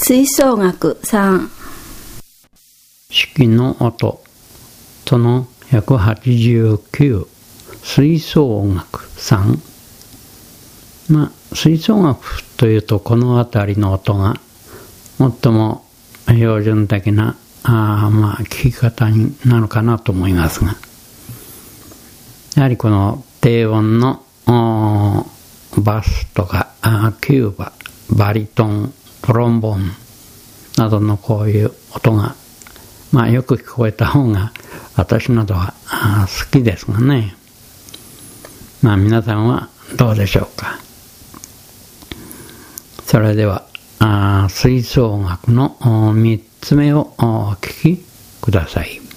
吹奏楽3。 式の音その189吹奏楽3。吹奏楽というとこの辺りの音が最も標準的な聞き方になるかなと思いますが、やはりこの低音のバスとかキューバ、バリトン、トロンボーンなどのこういう音がよく聞こえた方が私などは好きですがね。皆さんはどうでしょうか。それでは吹奏楽の3つ目をお聞きください。